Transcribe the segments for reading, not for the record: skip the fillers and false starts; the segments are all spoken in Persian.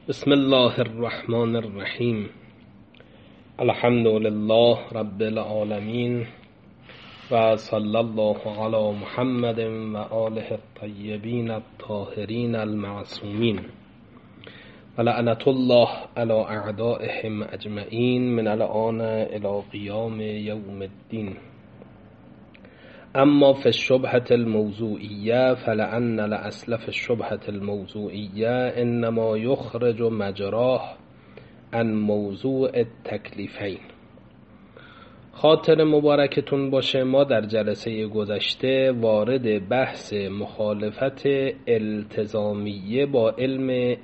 بسم الله الرحمن الرحیم. الحمد لله رب العالمین و صلی الله علی محمد و آله الطیبین الطاهرین المعصومین و لعنت الله علی اعدائهم اجمعین من الآن الی قیام یوم الدین. اما فی الشبهة الموضوعیه فلأن الأصل فی الشبهة الموضوعیه انما یخرج مجراه عن موضوع التکلیفین. خاطر مبارکتون باشه، ما در جلسه گذشته وارد بحث مخالفت التزامیه با علم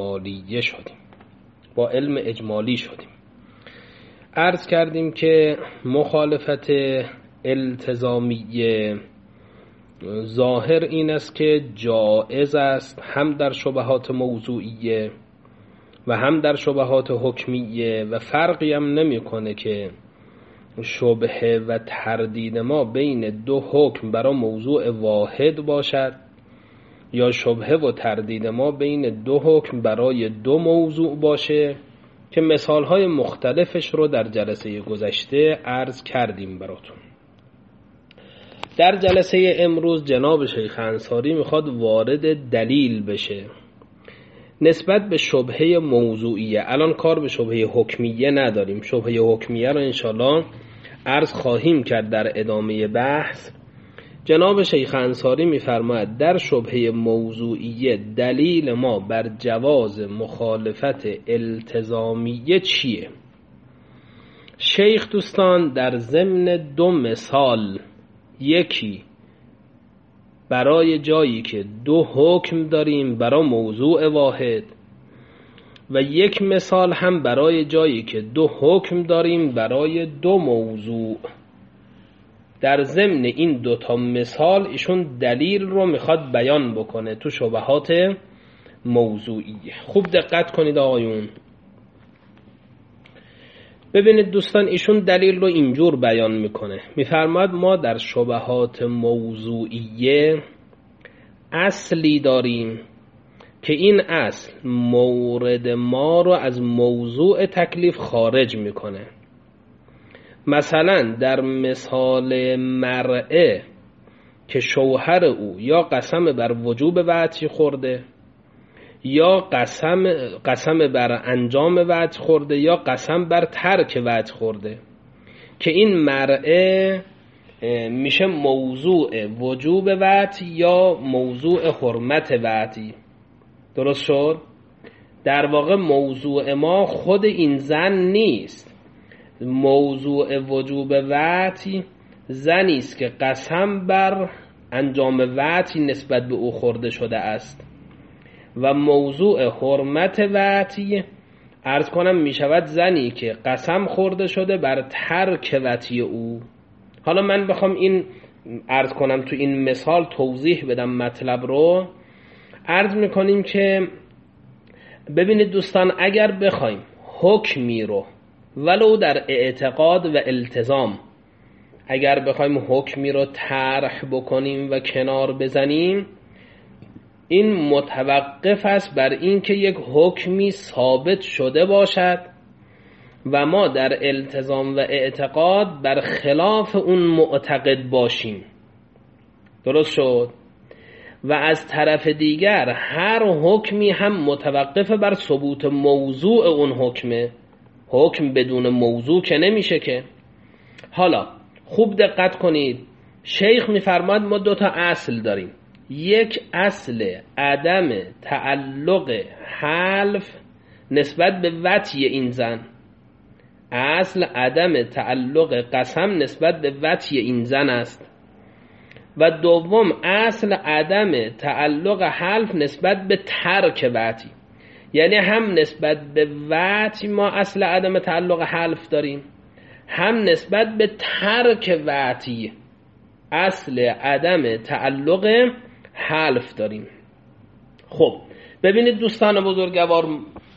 اجمالی شدیم. عرض کردیم که مخالفت التزامیه ظاهر این است که جائز است هم در شبهات موضوعیه و هم در شبهات حکمیه و فرقی هم نمی‌کنه که شبهه و تردید ما بین دو حکم برای موضوع واحد باشد یا شبهه و تردید ما بین دو حکم برای دو موضوع باشه که مثالهای مختلفش رو در جلسه گذشته عرض کردیم براتون. در جلسه امروز جناب شیخ انصاری میخواد وارد دلیل بشه نسبت به شبهه موضوعیه. الان کار به شبهه حکمیه نداریم، شبهه حکمیه رو انشالله عرض خواهیم کرد در ادامه بحث. جناب شیخ انصاری میفرماید در شبهه موضوعیه دلیل ما بر جواز مخالفت التزامیه چیه؟ شیخ دوستان در ضمن دو مثال، یکی برای جایی که دو حکم داریم برای موضوع واحد و یک مثال هم برای جایی که دو حکم داریم برای دو موضوع، در ضمن این دوتا مثال ایشون دلیل رو میخواد بیان بکنه تو شبهات موضوعیه. خوب دقت کنید آقایون، ببینید دوستان، ایشون دلیل رو اینجور بیان میکنه، میفرماد ما در شبهات موضوعیه اصلی داریم که این اصل مورد ما رو از موضوع تکلیف خارج میکنه. مثلا در مثال مرأه که شوهر او یا قسم بر وجوب وطی خورده یا قسم بر انجام وطی خورده یا قسم بر ترک وطی خورده، که این مرأه میشه موضوع وجوب وطی یا موضوع حرمت وطی. درست شد؟ در واقع موضوع ما خود این زن نیست، موضوع وجوب وطی زنی است که قسم بر انجام وطی نسبت به او خورده شده است و موضوع حرمت وطی عرض کنم می شود زنی که قسم خورده شده بر ترک وطی او. حالا من بخوام این عرض کنم تو این مثال توضیح بدم مطلب رو، عرض میکنیم که ببینید دوستان، اگر بخوایم حکمی رو ولو در اعتقاد و التزام اگر بخوایم حکمی رو طرح بکنیم و کنار بزنیم، این متوقف است بر این که یک حکمی ثابت شده باشد و ما در التزام و اعتقاد بر خلاف اون معتقد باشیم. درست شد؟ و از طرف دیگر هر حکمی هم متوقف بر ثبوت موضوع اون حکمه، حکم بدون موضوع که نمیشه که. حالا خوب دقت کنید، شیخ میفرماد ما دوتا اصل داریم، یک اصل عدم تعلق حلف نسبت به وطی این زن، اصل عدم تعلق قسم نسبت به وطی این زن است، و دوم اصل عدم تعلق حلف نسبت به ترک وطی. یعنی هم نسبت به وطی ما اصل عدم تعلق حلف داریم، هم نسبت به ترک وطی اصل عدم تعلق حلف داریم. خب ببینید دوستان بزرگوار،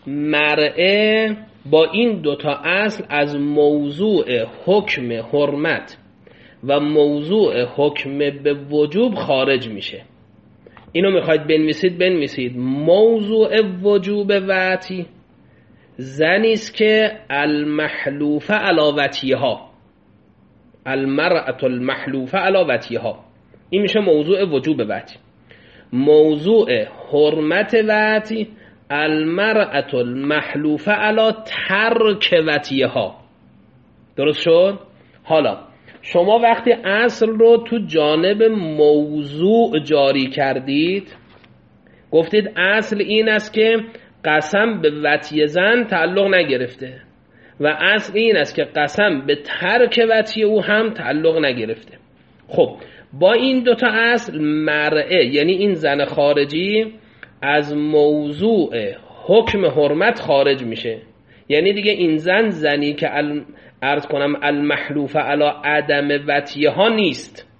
مرأه با این دوتا اصل از موضوع حکم حرمت و موضوع حکم به وجوب خارج میشه. اینو میخواید بنویسید. موضوع وجوب وطی زنی است که المحلوفه علی وطیها، المرأة المحلوفه علی وطیها، این میشه موضوع وجوب وطی. موضوع حرمت وطی المرأة المحلوفه علی ترک وطیها. درست شد؟ حالا شما وقتی اصل رو تو جانب موضوع جاری کردید، گفتید اصل این است که قسم به وطی زن تعلق نگرفته و اصل این است که قسم به ترک وطی او هم تعلق نگرفته. خب با این دوتا اصل مرعه، یعنی این زن خارجی، از موضوع حکم حرمت خارج میشه. یعنی دیگه این زنی که عرض کنم المحلوفه علی عدم وطیها نیست،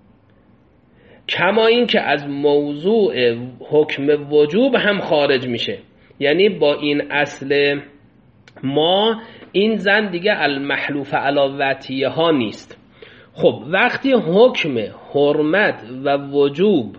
کما این که از موضوع حکم وجوب هم خارج میشه. یعنی با این اصل ما این زن دیگه المحلوفه علی وطیها نیست. خب وقتی حکم حرمت و وجوب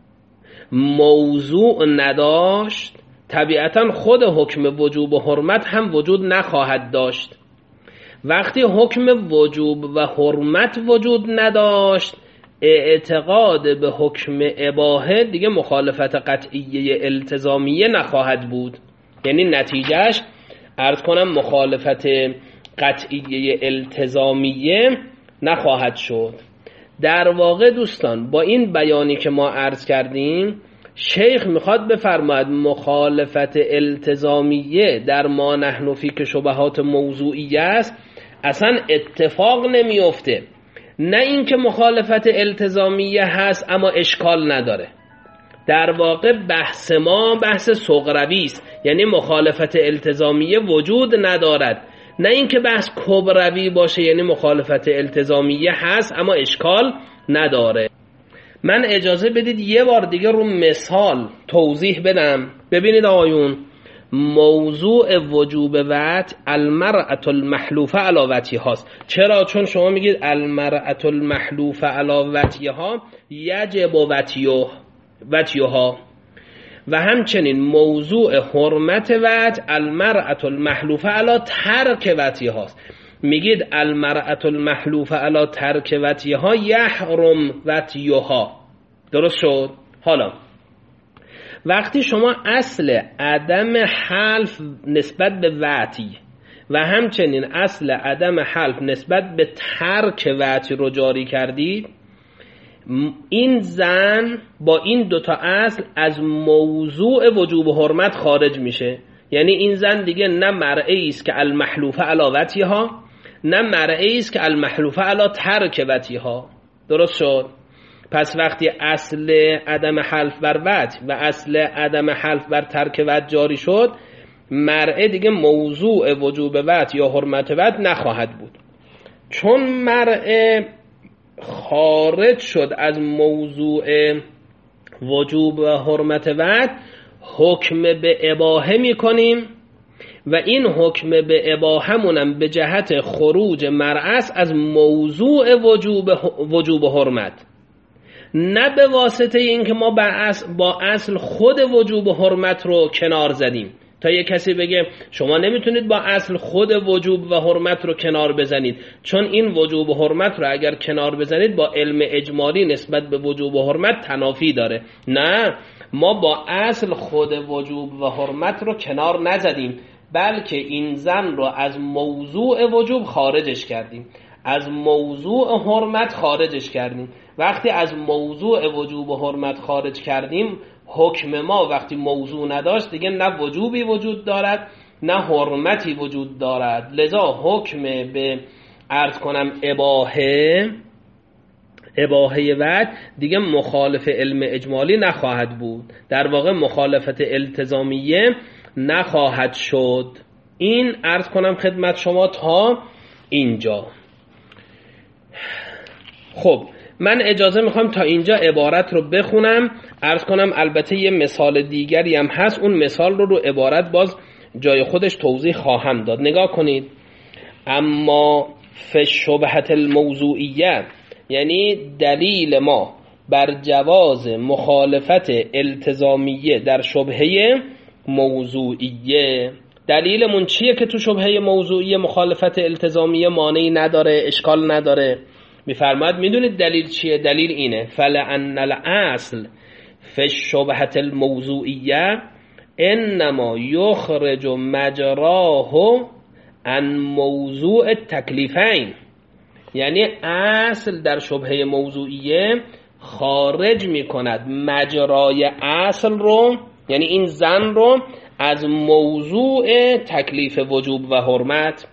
موضوع نداشت، طبیعتا خود حکم وجوب و حرمت هم وجود نخواهد داشت. وقتی حکم وجوب و حرمت وجود نداشت، اعتقاد به حکم اباحه دیگه مخالفت قطعیه التزامیه نخواهد بود. یعنی نتیجهش عرض کنم مخالفت قطعیه التزامیه نخواهد شد. در واقع دوستان با این بیانی که ما عرض کردیم، شیخ میخواد بفرماید مخالفت التزامیه در ما نحن فی که شبهات موضوعیه است اصلا اتفاق نمیفته. نه اینکه مخالفت التزامیه هست اما اشکال نداره. در واقع بحث ما بحث صغروی است، یعنی مخالفت التزامیه وجود ندارد. نه اینکه بحث کبروی باشه، یعنی مخالفت التزامیه هست اما اشکال نداره. من اجازه بدید یه بار دیگه رو مثال توضیح بدم. ببینید آقایون، موضوع وجوب وطی المرأة المحلوفه علی وطیهاست. چرا؟ چون شما میگید المرأة المحلوفه علی وطیها یجب وطیها، و همچنین موضوع حرمت وطی المرأة المحلوفه علی ترک وطیهاست. میگید المرأة المحلوفه علی ترک وطیها یحرم وطیها. درست شد؟ حالا وقتی شما اصل عدم حلف نسبت به وطی و همچنین اصل عدم حلف نسبت به ترک وطی رو جاری کردید، این زن با این دوتا اصل از موضوع وجوب حرمت خارج میشه. یعنی این زن دیگه نه مرعی است که المحلوفه علی وطیها، نه مرعی است که المحلوفه علی ترک وطیها. درست شد؟ پس وقتی اصل عدم حلف بر وطی و اصل عدم حلف بر ترک وطی جاری شد، مرعه دیگه موضوع وجوب وطی یا حرمت وطی نخواهد بود. چون مرعه خارج شد از موضوع وجوب و حرمت وطی، حکم به اباحه می کنیم و این حکم به اباحه مونم به جهت خروج مرعه از موضوع وجوب و حرمت، نه به واسطه اینکه ما با اصل خود وجوب و حرمت رو کنار زدیم. تا یه کسی بگه شما نمیتونید با اصل خود وجوب و حرمت رو کنار بزنید، چون این وجوب و حرمت رو اگر کنار بزنید با علم اجمالی نسبت به وجوب و حرمت تنافی داره. نه، ما با اصل خود وجوب و حرمت رو کنار نزدیم، بلکه این زن رو از موضوع وجوب خارجش کردیم، از موضوع حرمت خارجش کردیم. وقتی از موضوع وجوب و حرمت خارج کردیم، حکم ما وقتی موضوع نداشت دیگه نه وجوبی وجود دارد نه حرمتی وجود دارد. لذا حکم به عرض کنم اباحه وطی دیگه مخالف علم اجمالی نخواهد بود، در واقع مخالفت التزامیه نخواهد شد. این عرض کنم خدمت شما تا اینجا. خب من اجازه میخوام تا اینجا عبارت رو بخونم، عرض کنم البته یه مثال دیگری هم هست، اون مثال رو عبارت باز جای خودش توضیح خواهم داد. نگاه کنید. اما فی شبهت الموضوعیه، یعنی دلیل ما بر جواز مخالفت التزامیه در شبهه موضوعیه. دلیلمون چیه که تو شبهه موضوعیه مخالفت التزامیه مانعی نداره، اشکال نداره؟ میفرماید میدونید دلیل چیه؟ دلیل اینه فلأن الاصل فی الشبهة الموضوعیه انما یخرج مجراه عن موضوع التکلیفین. یعنی اصل در شبهه موضوعیه خارج میکند مجرای اصل رو، یعنی این زن رو، از موضوع تکلیف وجوب و حرمت.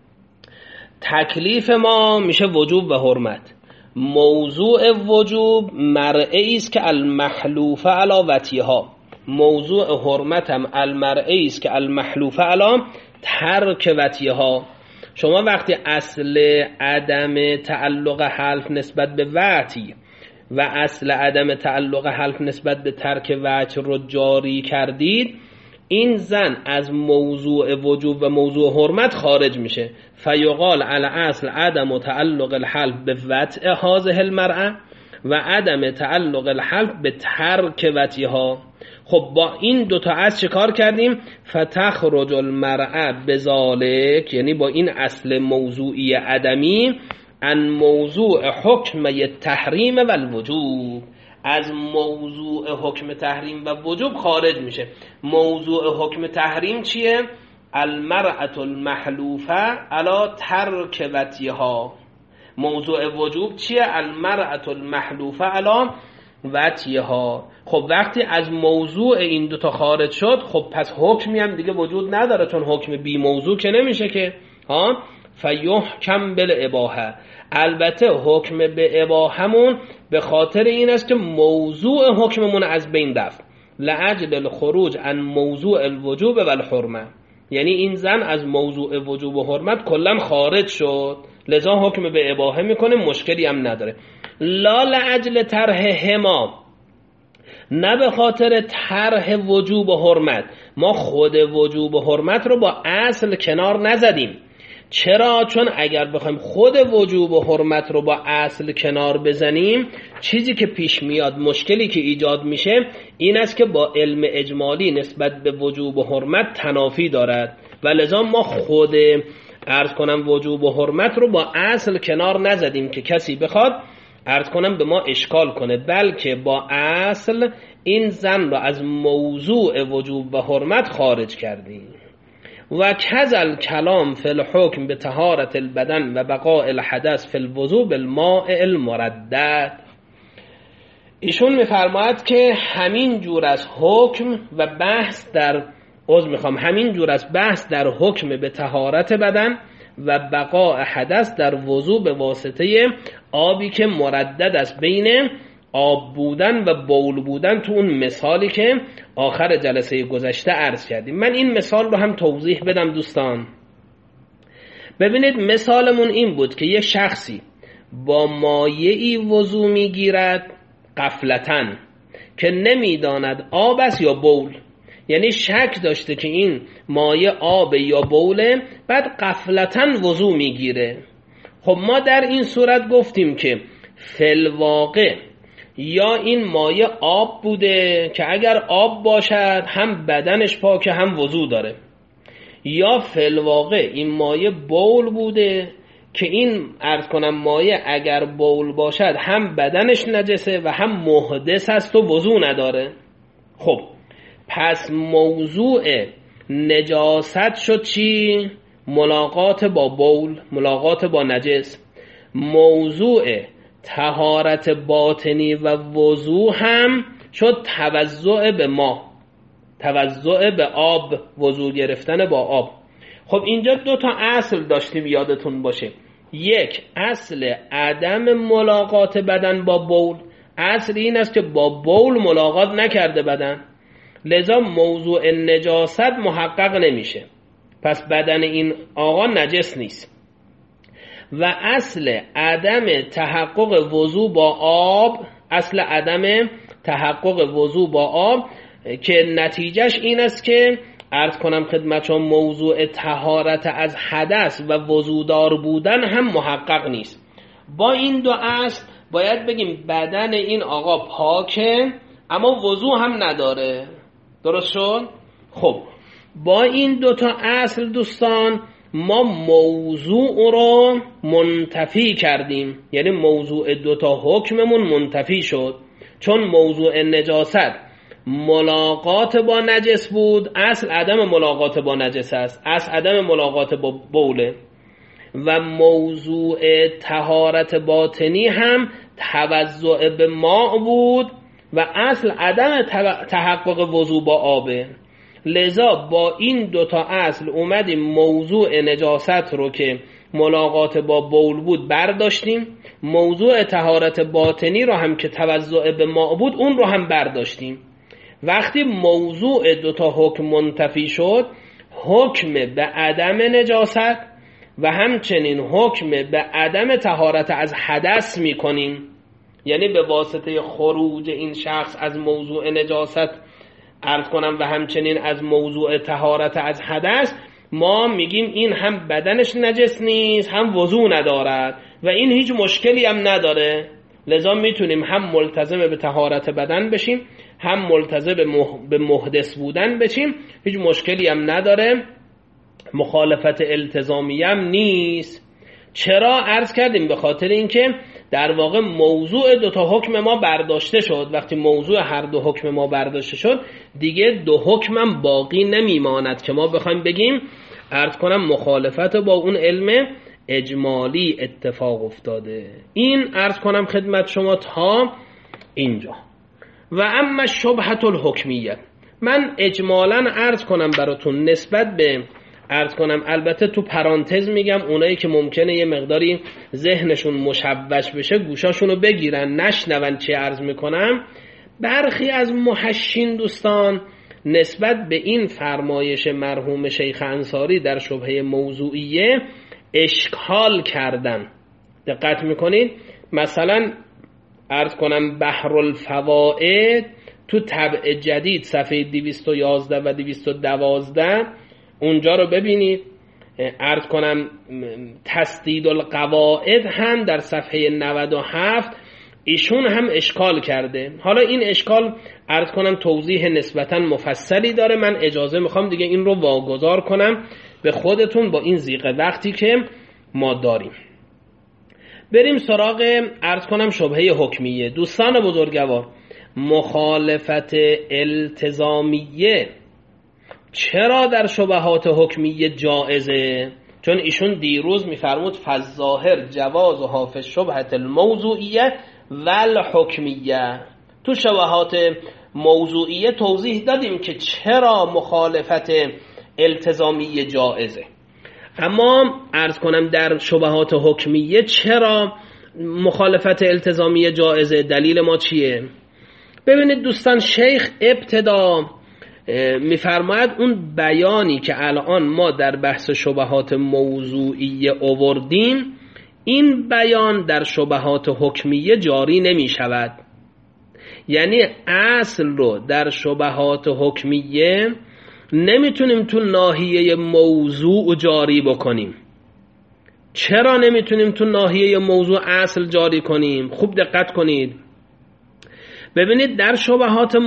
تکلیف ما میشه وجوب و حرمت. موضوع وجوب مرعی است که المحلوف علی وطیها. موضوع حرمت هم المرعی است که المحلوف علی ترک وطیها. شما وقتی اصل عدم تعلق حلف نسبت به وطی و اصل عدم تعلق حلف نسبت به ترک وطی رو جاری کردید، این زن از موضوع وجوب و موضوع حرمت خارج میشه. فیقال علی اصل عدم تعلق الحلف به وطء هذه المرأة و عدم تعلق الحلف به ترک وطیها. خب با این دوتا اصل چه کار کردیم؟ فتخرج المرأة بذالک، یعنی با این اصل موضوعی عدمی، عن موضوع حکم تحریم و الوجوب، از موضوع حکم تحریم و وجوب خارج میشه. موضوع حکم تحریم چیه؟ المرأة المحلوفه علی ترک وطیها. موضوع وجوب چیه؟ المرأة المحلوفه علی وطیها. خب وقتی از موضوع این دوتا خارج شد، خب پس حکمی هم دیگه وجود نداره، چون حکم بی موضوع که نمیشه که ها. فیحکم بالاباحه. البته حکم به اباحمون به خاطر این است که موضوع حکممون از بین رفت، لعجل الخروج عن موضوع الوجوب و الحرمه. یعنی این زن از موضوع وجوب و حرمت کلا خارج شد، لذا حکم به اباحه میکنه، مشکلی هم نداره. لا لعجل طرحهما، نه به خاطر طرح وجوب و حرمت. ما خود وجوب و حرمت رو با اصل کنار نزدیم. چرا؟ چون اگر بخوایم خود وجوب و حرمت رو با اصل کنار بزنیم، چیزی که پیش میاد، مشکلی که ایجاد میشه این است که با علم اجمالی نسبت به وجوب و حرمت تنافی دارد و لذا ما خود عرض کنم وجوب و حرمت رو با اصل کنار نزدیم که کسی بخواد عرض کنم به ما اشکال کنه، بلکه با اصل این زن رو از موضوع وجوب و حرمت خارج کردیم. و کذل کلام فی الحکم به طهارت البدن و بقاء الحدث فی الوضوء بالماء المردد. ایشون میفرماید که همین جور از حکم و بحث در همین جور از بحث در حکم به طهارت بدن و بقاء حدث در وضوء به واسطه آبی که مردد است بین آب بودن و بول بودن، تو اون مثالی که آخر جلسه گذشته عرض کردیم. من این مثال رو هم توضیح بدم دوستان. ببینید مثالمون این بود که یک شخصی با مایعی وضو میگیرد غفلتاً که نمیداند آب است یا بول، یعنی شک داشته که این مایع آب یا بوله، بعد غفلتاً وضو میگیره. خب ما در این صورت گفتیم که فی الواقع یا این مایع آب بوده که اگر آب باشد هم بدنش پاکه هم وضو داره، یا فی الواقع این مایع بول بوده که این عرض کنم مایع اگر بول باشد هم بدنش نجسه و هم محدث است و وضو نداره. خب پس موضوع نجاست شد چی؟ ملاقات با بول، ملاقات با نجس. موضوع طهارت باطنی و وضو هم شد توضع به ما، توضع به آب، وضو گرفتن با آب. خب اینجا دو تا اصل داشتیم یادتون باشه. یک، اصل عدم ملاقات بدن با بول. اصل این است که با بول ملاقات نکرده بدن، لذا موضوع نجاست محقق نمیشه، پس بدن این آقا نجس نیست. و اصل عدم تحقق وضو با آب، اصل عدم تحقق وضو با آب که نتیجهش این است که عرض کنم خدمتشون موضوع طهارت از حدث و وضودار بودن هم محقق نیست. با این دو اصل باید بگیم بدن این آقا پاکه اما وضو هم نداره. درست شد؟ خب با این دوتا اصل دوستان ما موضوع رو منتفی کردیم، یعنی موضوع دوتا حکممون منتفی شد. چون موضوع نجاست ملاقات با نجس بود، اصل عدم ملاقات با نجس است، اصل عدم ملاقات با بوله. و موضوع طهارت باطنی هم توضع به ماء بود و اصل عدم تحقق وضو با آبه. لذا با این دوتا اصل اومدیم موضوع نجاست رو که ملاقات با بول بود برداشتیم، موضوع طهارت باطنی رو هم که توضع به ماء بود اون رو هم برداشتیم. وقتی موضوع دوتا حکم منتفی شد، حکم به عدم نجاست و همچنین حکم به عدم طهارت از حدث میکنیم، یعنی به واسطه خروج این شخص از موضوع نجاست عرض کنم و همچنین از موضوع طهارت از حدث، ما میگیم این هم بدنش نجس نیست هم وضو ندارد و این هیچ مشکلی هم نداره. لذا میتونیم هم ملتزم به طهارت بدن بشیم هم ملتزم به محدث بودن بشیم، هیچ مشکلی هم نداره، مخالفت التزامی هم نیست. چرا عرض کردیم؟ به خاطر اینکه در واقع موضوع دوتا حکم ما برداشته شد. وقتی موضوع هر دو حکم ما برداشته شد دیگه دو حکمم باقی نمیماند که ما بخوایم بگیم عرض کنم مخالفت با اون علم اجمالی اتفاق افتاده. این عرض کنم خدمت شما تا اینجا. و اما شبهة الحکمیه، من اجمالاً عرض کنم براتون نسبت به عرض کنم، البته تو پرانتز میگم اونایی که ممکنه یه مقداری ذهنشون مشوش بشه گوشاشونو بگیرن نشنون چی عرض میکنم. برخی از محشین دوستان نسبت به این فرمایش مرحوم شیخ انصاری در شبهه موضوعیه اشکال کردن. دقت میکنید مثلا عرض کنم بحر الفوائد تو طبع جدید صفحه 211 و 212 اونجا رو ببینید. عرض کنم تسدید القواعد هم در صفحه 97 ایشون هم اشکال کرده. حالا این اشکال عرض کنم توضیح نسبتا مفصلی داره، من اجازه میخوام دیگه این رو واگذار کنم به خودتون با این ضیق وقتی که ما داریم. بریم سراغ عرض کنم شبهه حکمیه. دوستان بزرگوار، مخالفت التزامیه چرا در شبهات حکمیه جائزه؟ چون ایشون دیروز میفرمود فالظاهر جواز و حافظ شبهت الموضوعیه و الحکمیه. تو شبهات موضوعیه توضیح دادیم که چرا مخالفت التزامیه جائزه، اما عرض کنم در شبهات حکمیه چرا مخالفت التزامیه جائزه؟ دلیل ما چیه؟ ببینید دوستان، شیخ ابتدا میفرماید اون بیانی که الان ما در بحث شبهات موضوعیه آوردیم این بیان در شبهات حکمیه جاری نمی شود. یعنی اصل رو در شبهات حکمیه نمیتونیم تو ناحیه موضوع جاری بکنیم. چرا نمیتونیم تو ناحیه موضوع اصل جاری کنیم؟ خوب دقت کنید. ببینید در شبهات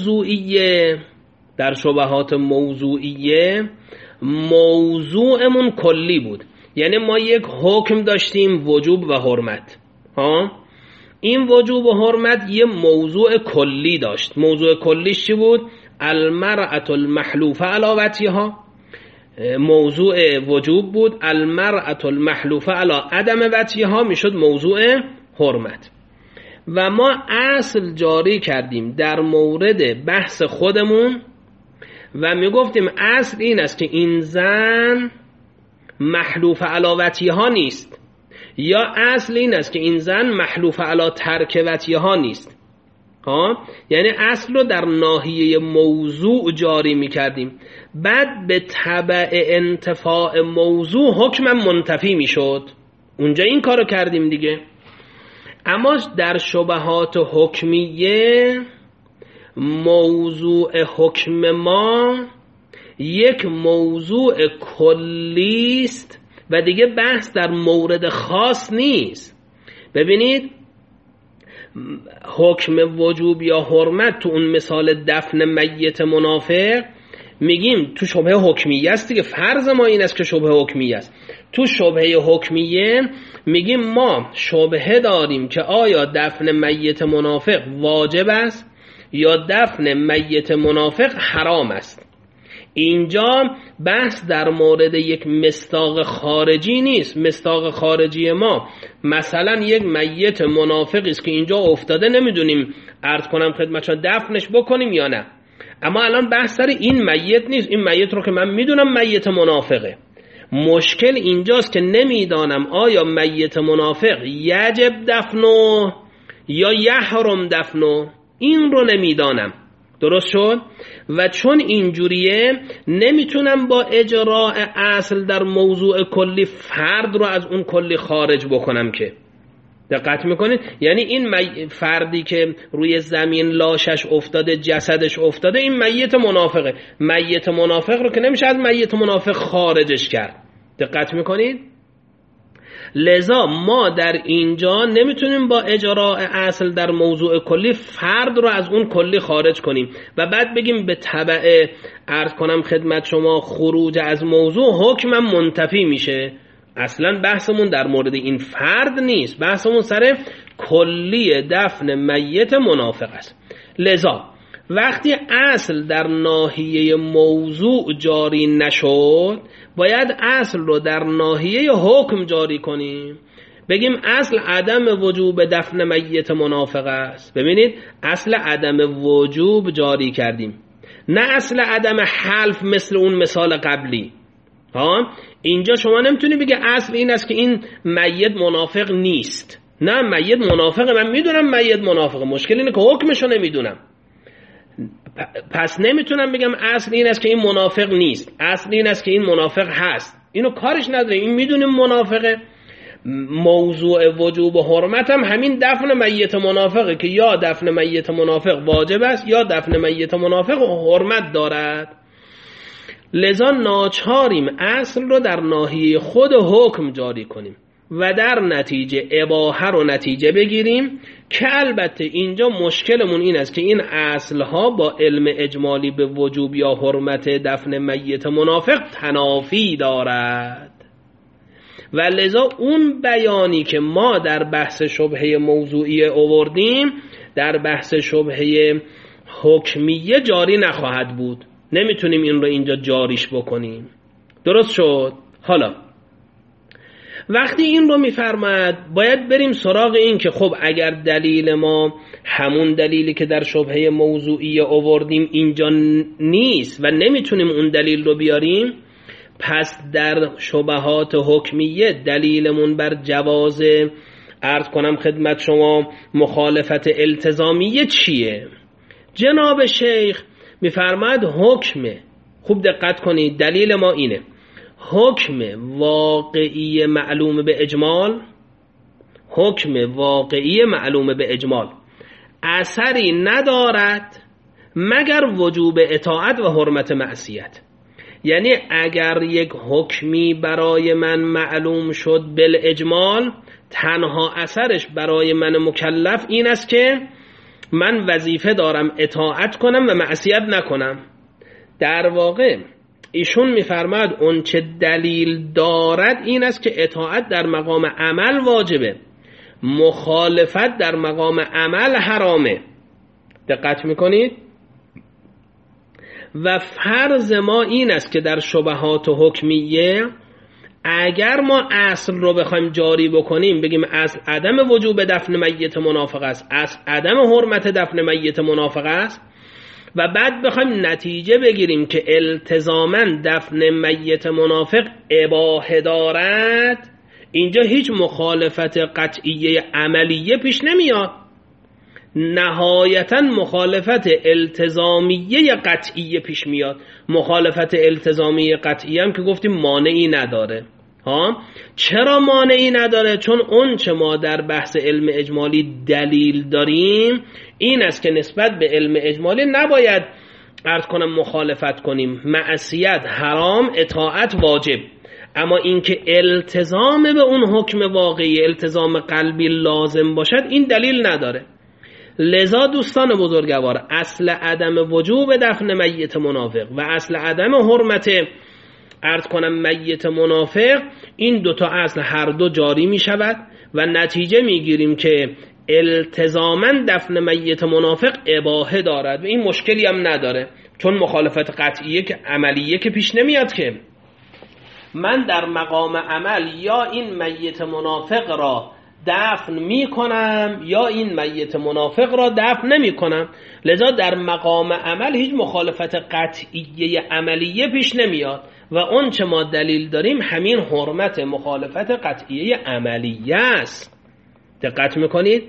موضوعیه موضوعمون کلی بود، یعنی ما یک حکم داشتیم وجوب و حرمت. این وجوب و حرمت یه موضوع کلی داشت. موضوع کلیش چی بود؟ المرأة المحلوفه علی وطیها، موضوع وجوب بود. المرأة المحلوفه علی عدم وطیها میشد موضوع حرمت. و ما اصل جاری کردیم در مورد بحث خودمون و میگفتیم اصل این است که این زن محلوفه علی وطیها نیست، یا اصل این است که این زن محلوفه علی ترک وطیها نیست. یعنی اصل رو در ناحیه موضوع جاری میکردیم، بعد به تبع انتفاع موضوع حکم منتفی میشد. اونجا این کارو کردیم دیگه. اما در شبهات حکمیه موضوع حکم ما یک موضوع کلی است و دیگه بحث در مورد خاص نیست. ببینید حکم وجوب یا حرمت تو اون مثال دفن میت منافق میگیم تو شبهه حکمیه است دیگه. فرض ما این است که شبهه حکمیه است. تو شبهه حکمیه میگیم ما شبهه داریم که آیا دفن میت منافق واجب است یا دفن میت منافق حرام است. اینجا بحث در مورد یک مصداق خارجی نیست. مصداق خارجی ما مثلا یک میت منافقی است که اینجا افتاده، نمیدونیم عرض کنم خدمتشان دفنش بکنیم یا نه. اما الان بحث سر این میت نیست. این میت رو که من میدونم میت منافقه، مشکل اینجاست که نمیدانم آیا میت منافق یجب دفنو یا یحرم دفنو، این رو نمیدانم. درست شد؟ و چون اینجوریه نمیتونم با اجراء اصل در موضوع کلی فرد رو از اون کلی خارج بکنم. که دقت میکنید؟ یعنی این فردی که روی زمین لاشش افتاده، جسدش افتاده، این میت منافقه. میت منافق رو که نمیشه از میت منافق خارجش کرد. دقت میکنید؟ لذا ما در اینجا نمیتونیم با اجراء اصل در موضوع کلی فرد رو از اون کلی خارج کنیم و بعد بگیم به تبع عرض کنم خدمت شما خروج از موضوع حکمم منتفی میشه. اصلا بحثمون در مورد این فرد نیست، بحثمون سر کلی دفن میت منافق است. لذا وقتی اصل در ناحیه موضوع جاری نشد، باید اصل رو در ناحیه حکم جاری کنیم. بگیم اصل عدم وجوب دفن میت منافق است. ببینید اصل عدم وجوب جاری کردیم، نه اصل عدم حلف مثل اون مثال قبلی. اینجا شما نمیتونی بگی اصل این است که این میت منافق نیست. نه، میت منافقه، من میدونم میت منافقه، مشکل اینه که حکمشو نمیدونم. پس نمیتونم بگم اصل این است که این منافق نیست، اصل این است که این منافق هست. اینو کارش نداره، این میدونیم منافقه. موضوع وجوب و حرمت هم همین دفن میت منافقه که یا دفن میت منافق واجب است یا دفن میت منافق حرمت دارد. لذا ناچاریم اصل رو در ناحیه خود حکم جاری کنیم و در نتیجه اباحه رو نتیجه بگیریم، که البته اینجا مشکلمون این است که این اصلها با علم اجمالی به وجوب یا حرمت دفن میت منافق تنافی دارد و لذا اون بیانی که ما در بحث شبهه موضوعی آوردیم در بحث شبهه حکمیه جاری نخواهد بود. نمیتونیم این رو اینجا جاریش بکنیم. درست شد؟ حالا وقتی این رو میفرماد باید بریم سراغ این که خب اگر دلیل ما همون دلیلی که در شبهه موضوعی آوردیم اینجا نیست و نمیتونیم اون دلیل رو بیاریم، پس در شبهات حکمیه دلیلمون بر جواز عرض کنم خدمت شما مخالفت التزامیه چیه؟ جناب شیخ میفرماد حکمه. خوب دقت کنید، دلیل ما اینه: حکم واقعی معلوم به اجمال، حکم واقعی معلوم به اجمال اثری ندارد مگر وجوب اطاعت و حرمت معصیت. یعنی اگر یک حکمی برای من معلوم شد بالاجمال، تنها اثرش برای من مکلف این است که من وظیفه دارم اطاعت کنم و معصیت نکنم. در واقع ایشون میفرماد اون چه دلیل دارد این است که اطاعت در مقام عمل واجبه، مخالفت در مقام عمل حرامه. دقت میکنید؟ و فرض ما این است که در شبهات حکمیه اگر ما اصل رو بخوایم جاری بکنیم، بگیم اصل عدم وجوب دفن میت منافق است، اصل عدم حرمت دفن میت منافق است، و بعد بخوایم نتیجه بگیریم که التزاماً دفن میت منافق اباحه دارد، اینجا هیچ مخالفت قطعیه عملیه پیش نمیاد، نهایتاً مخالفت التزامیه قطعیه پیش میاد. مخالفت التزامیه قطعیه هم که گفتیم مانعی نداره. چرا مانعی نداره؟ چون اون چه ما در بحث علم اجمالی دلیل داریم این است که نسبت به علم اجمالی نباید عرض کنم مخالفت کنیم، معصیت حرام، اطاعت واجب. اما اینکه التزام به اون حکم واقعی، التزام قلبی لازم باشد، این دلیل نداره. لذا دوستان بزرگوار، اصل عدم وجوب دفن میت منافق و اصل عدم حرمت میت منافق، این دوتا اصل هر دو جاری می شود و نتیجه می گیریم که التزاماً دفن میت منافق اباحه دارد و این مشکلی هم نداره، چون مخالفت قطعیه که عملیه که پیش نمیاد که من در مقام عمل یا این میت منافق را دفن می کنم یا این میت منافق را دفن نمی کنم. لذا در مقام عمل هیچ مخالفت قطعیه عملیه پیش نمیاد و اون چه ما دلیل داریم همین حرمت مخالفت قطعیه عملیه است. دقت میکنید؟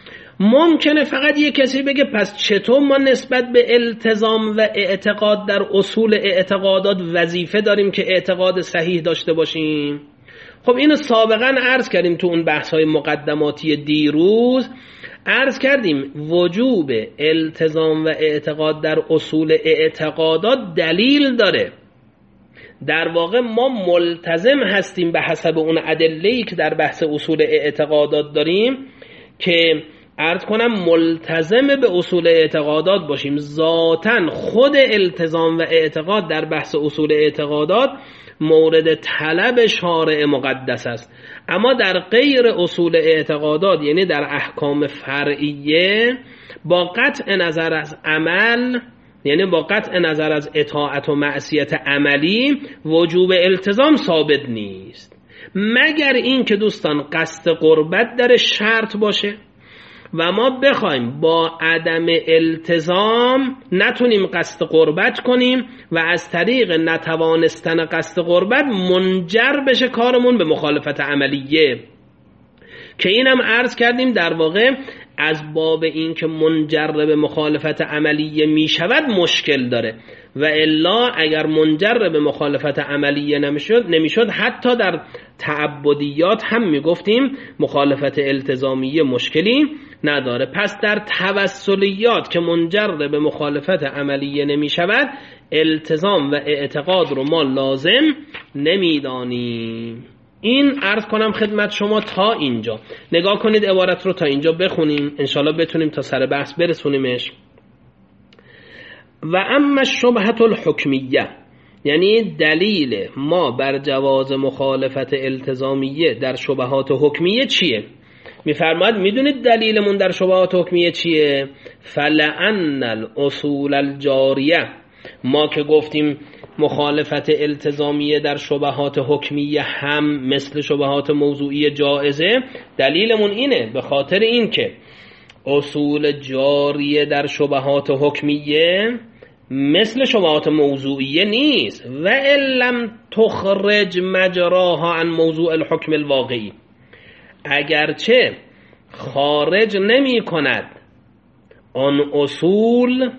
ممکنه فقط یک کسی بگه پس چطور ما نسبت به التزام و اعتقاد در اصول اعتقادات وظیفه داریم که اعتقاد صحیح داشته باشیم؟ خب اینو سابقا عرض کردیم تو اون بحث‌های مقدماتی دیروز، عرض کردیم وجوب التزام و اعتقاد در اصول اعتقادات دلیل داره. در واقع ما ملتزم هستیم به حسب اون ادله‌ای که در بحث اصول اعتقادات داریم که عرض کنم ملتزم به اصول اعتقادات باشیم. ذاتاً خود التزام و اعتقاد در بحث اصول اعتقادات مورد طلب شارع مقدس است، اما در غیر اصول اعتقادات یعنی در احکام فرعیه با قطع نظر از عمل، یعنی با قطع نظر از اطاعت و معصیت عملی، وجوب التزام ثابت نیست، مگر این که دوستان قصد قربت در شرط باشه و ما بخوایم با عدم التزام نتونیم قصد قربت کنیم و از طریق نتوانستن قصد قربت منجر بشه کارمون به مخالفت عملیه، که اینم عرض کردیم در واقع از باب این که منجر به مخالفت عملیه می شود مشکل داره و الا اگر منجر به مخالفت عملیه نمیشد حتی در تعبدیات هم می گفتیم مخالفت التزامیه مشکلی نداره. پس در توسلیات که منجر به مخالفت عملیه نمی شود التزام و اعتقاد رو ما لازم نمی دانیم. این عرض کنم خدمت شما تا اینجا. نگاه کنید عبارت رو تا اینجا بخونیم، انشالله بتونیم تا سر بحث برسونیمش. و اما شبهت الحکمیه، یعنی دلیل ما بر جواز مخالفت التزامیه در شبهات حکمیه چیه؟ میفرماید میدونید دلیلمون در شبهات حکمیه چیه؟ فلأن الاصول الجاریه، ما که گفتیم مخالفت التزامیه در شبهات حکمیه هم مثل شبهات موضوعی جائزه، دلیلمون اینه به خاطر این که اصول جاریه در شبهات حکمیه مثل شبهات موضوعیه نیست و لم تخرج مجراها عن موضوع الحکم الواقعی، اگرچه خارج نمی کند آن اصول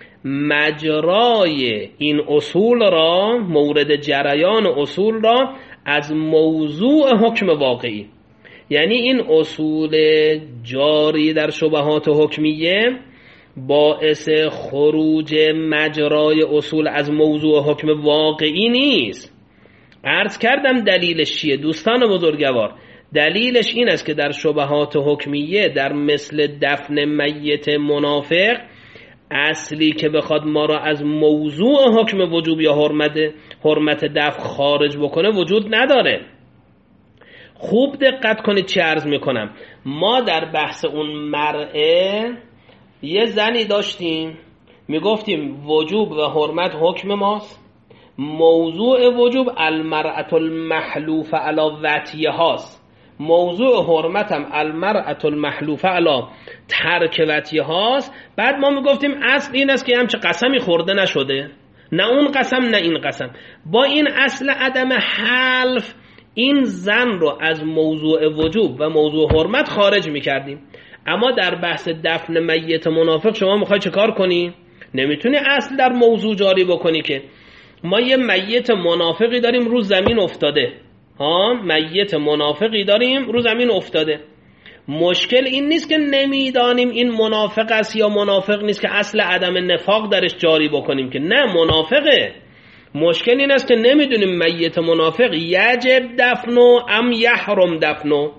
مجرای این اصول را، مورد جریان اصول را از موضوع حکم واقعی. یعنی این اصول جاری در شبهات حکمیه باعث خروج مجرای اصول از موضوع حکم واقعی نیست. عرض کردم دلیلش چیه دوستان بزرگوار؟ دلیلش این است که در شبهات حکمیه در مثل دفن میت منافق اصلی که بخواد ما را از موضوع حکم وجوب یا حرمت دفع خارج بکنه وجود نداره. خوب دقت کنید چی عرض میکنم. ما در بحث اون مرأه یه زنی داشتیم میگفتیم وجوب و حرمت حکم ماست، موضوع وجوب المرأة المحلوفه علی وطیه هاست، موضوع حرمت هم المرأة المحلوفه علی ترک وطیه هاست. بعد ما میگفتیم اصل این است که همچه قسمی خورده نشده، نه اون قسم نه این قسم. با این اصل عدم حلف این زن رو از موضوع وجوب و موضوع حرمت خارج میکردیم. اما در بحث دفن میت منافق شما میخوای چه کار کنی؟ نمیتونی اصل در موضوع جاری بکنی که ما یه میت منافقی داریم رو زمین افتاده، میت منافقی داریم رو زمین افتاده. مشکل این نیست که نمیدانیم این منافق است یا منافق نیست که اصل عدم نفاق درش جاری بکنیم، که نه منافقه. مشکل این است که نمیدونیم میت منافق یجب دفنو ام یحرم دفنو،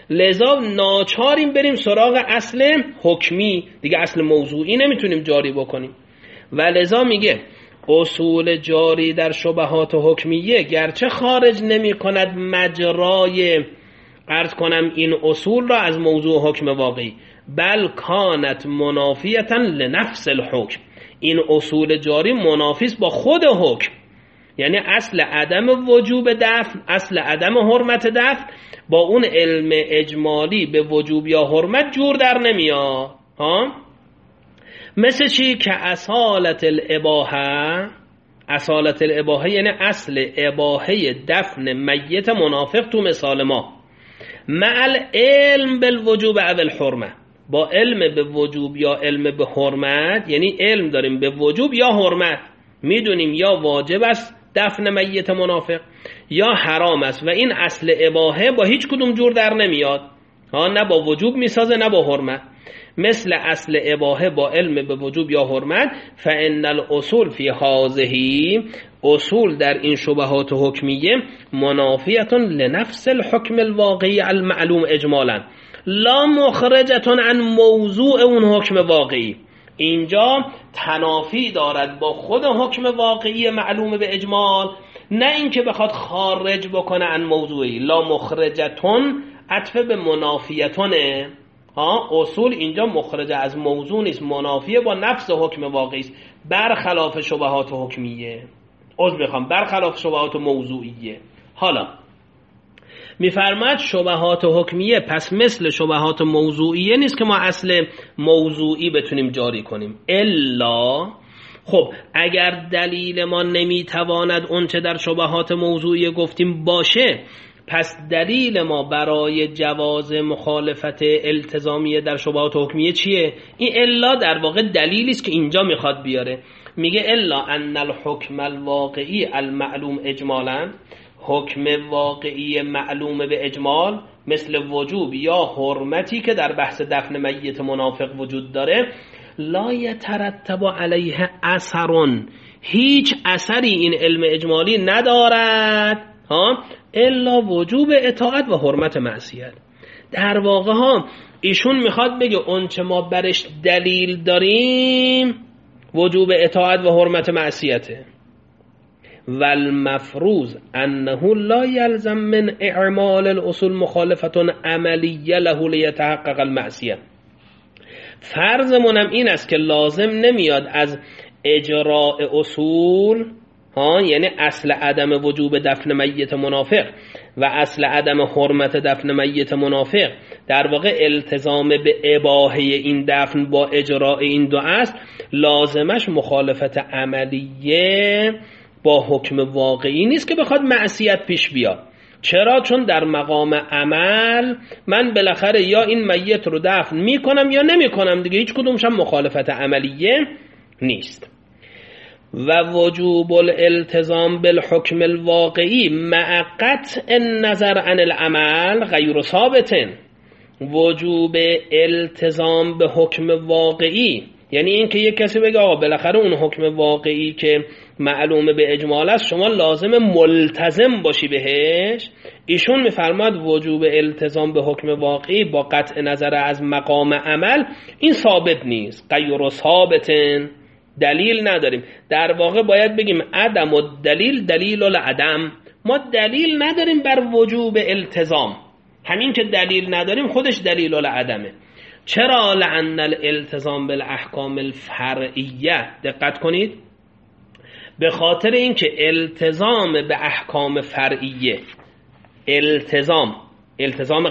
لذا ناچاریم بریم سراغ اصل حکمی، دیگه اصل موضوعی نمیتونیم جاری بکنیم. و لذا میگه اصول جاری در شبهات حکمیه گرچه خارج نمی کند مجرای عرض کنم این اصول را از موضوع حکم واقعی، بل کانت منافیتا لنفس الحکم، این اصول جاری منافیست با خود حکم. یعنی اصل عدم وجوب دفن، اصل عدم حرمت دفن با اون علم اجمالی به وجوب یا حرمت جور در نمیاد. مثل چی؟ که اصالت الاباحه، اصالت الاباحه یعنی اصل اباحه دفن میت منافق تو مثال ما، مع العلم بالوجوب او الحرمه، با علم به وجوب یا علم به حرمت، یعنی علم داریم به وجوب یا حرمت، میدونیم یا واجب است دفن میت منافق یا حرام است و این اصل اباحه با هیچ کدوم جور در نمیاد، نه با وجوب میسازه نه با حرمت. مثل اصل اباحه با علم به وجوب یا حرمت، فان الاصول فی هذه، اصول در این شبهات حکمیه منافیه لنفس الحکم الواقعی المعلوم اجمالا لا مخرجه عن موضوع اون حکم واقعی. اینجا تنافی دارد با خود حکم واقعی معلوم به اجمال، نه اینکه بخواد خارج بکنه عن موضوعی. لا مخرجتون عطف به منافیتونه، اصول اینجا مخرج از موضوع نیست، منافیه با نفس حکم واقعی است، برخلاف شبهات حکمیه، برخلاف شبهات موضوعیه. حالا میفرماد شبهات حکمیه پس مثل شبهات موضوعیه نیست که ما اصل موضوعی بتونیم جاری کنیم، الا خب اگر دلیل ما نمیتواند اون چه در شبهات موضوعیه گفتیم باشه، پس دلیل ما برای جواز مخالفت التزامیه در شبهات حکمیه چیه؟ این الا در واقع دلیلی است که اینجا میخواد بیاره. میگه الا ان الحکم الواقعی المعلوم اجمالا، حکم واقعی معلوم به اجمال مثل وجوب یا حرمتی که در بحث دفن میت منافق وجود داره، لا یترتب علیه اثرون، هیچ اثری این علم اجمالی ندارد الا وجوب اطاعت و حرمت معصیت. در واقع ایشون میخواد بگه اون چه ما برش دلیل داریم وجوب اطاعت و حرمت معصیته، والمفروض انه لا يلزم من اعمال الاصول مخالفه عملیه له لیتحقق المعصیه. فرضمونم این است که لازم نمیاد از اجراء اصول یعنی اصل عدم وجوب دفن میت منافق و اصل عدم حرمت دفن میت منافق در واقع التزام به اباحه این دفن با اجراء این دو اصل لازمش مخالفت عملیه با حکم واقعی نیست که بخواد معصیت پیش بیاد. چرا؟ چون در مقام عمل من بالاخره یا این میت رو دفن میکنم یا نمیکنم دیگه، هیچ کدومش هم مخالفت عملیه نیست. و وجوب الالتزام بالحکم الواقعی مع قطع النظر عن العمل غیر ثابت. وجوب التزام به حکم واقعی یعنی این که یک کسی بگه آقا بالاخره اون حکم واقعی که معلومه به اجمال است شما لازم ملتزم باشی بهش. ایشون میفرماد وجوب التزام به حکم واقعی با قطع نظر از مقام عمل این ثابت نیست، غیر ثابتن، دلیل نداریم. در واقع باید بگیم عدم و دلیل دلیل العدم، ما دلیل نداریم بر وجوب التزام، همین که دلیل نداریم خودش دلیل العدمه. چرا؟ لأن الالتزام بالاحکام الفرعیه، دقت کنید، به خاطر اینکه التزام به احکام فرعیه، التزام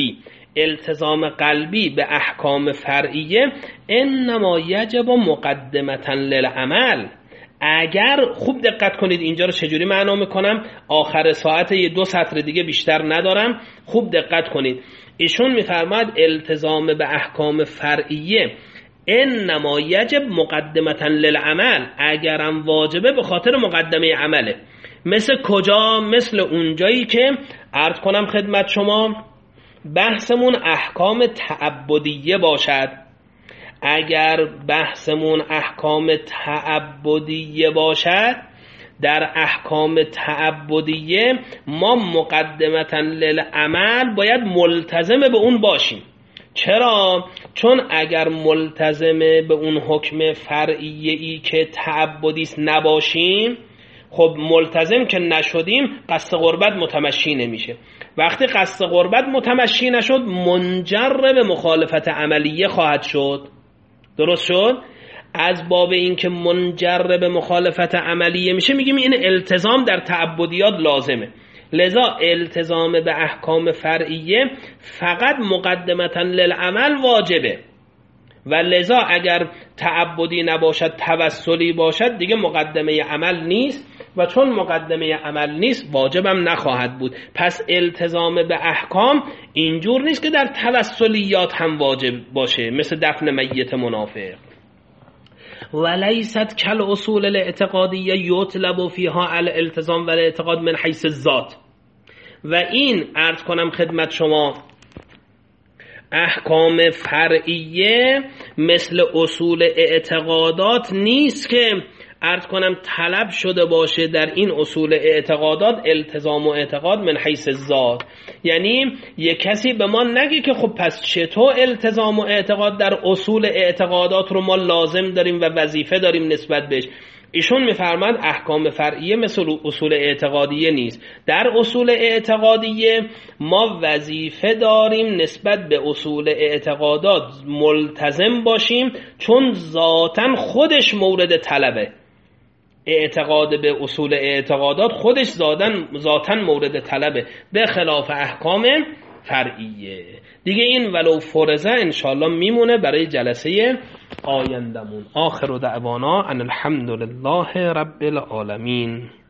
قلبی به احکام فرعیه انما یجب مقدمتا للعمل. اگر خوب دقت کنید اینجا رو چجوری معنا میکنم، آخر ساعت 2 سطر دیگه بیشتر ندارم، خوب دقت کنید. ایشون میفرماد التزام به احکام فرعیه انما یجب مقدمتا للعمل، اگرم واجبه به خاطر مقدمه عمله. مثل کجا؟ مثل اونجایی که عرض کنم خدمت شما بحثمون احکام تعبدیه باشد. اگر بحثمون احکام تعبدیه باشد در احکام تعبدیه ما مقدمتا للعمل باید ملتزم به اون باشیم. چرا؟ چون اگر ملتزم به اون حکم فرعیه‌ای که تعبدیست نباشیم، خب ملتزم که نشدیم قصد قربت متمشی نمیشه. وقتی قصد قربت متمشی نشد منجر به مخالفت عملیه خواهد شد. درست شد؟ از باب این که منجر به مخالفت عملیه میشه میگیم این التزام در تعبدیات لازمه. لذا التزام به احکام فرعیه فقط مقدمتا للعمل واجبه و لذا اگر تعبدی نباشد توسلی باشد دیگه مقدمه عمل نیست و چون مقدمه عمل نیست واجبم نخواهد بود. پس التزام به احکام اینجور نیست که در توسلیات هم واجب باشه، مثل دفن میت منافق. ولیست کل اصول الاعتقادیه یطلب فیها الالتزام و الاعتقاد من حیث الذات. و این عرض کنم خدمت شما احکام فرعیه مثل اصول اعتقادات نیست که عرض کنم طلب شده باشه در این اصول اعتقادات التزام و اعتقاد من حیث الذات. یعنی یک کسی به ما نگه که خب پس چطور التزام و اعتقاد در اصول اعتقادات رو ما لازم داریم و وظیفه داریم نسبت بهش. ایشون میفرماد احکام فرعیه مثل اصول اعتقادیه نیست. در اصول اعتقادیه ما وظیفه داریم نسبت به اصول اعتقادات ملتزم باشیم چون ذاتاً خودش مورد طلبه. اعتقاد به اصول اعتقادات خودش ذاتاً مورد طلبه، به خلاف احکام فرعیه. دیگه این ولو فرضه انشاءالله میمونه برای جلسه آیندمون. آخر دعوانا ان الحمد لله رب العالمین.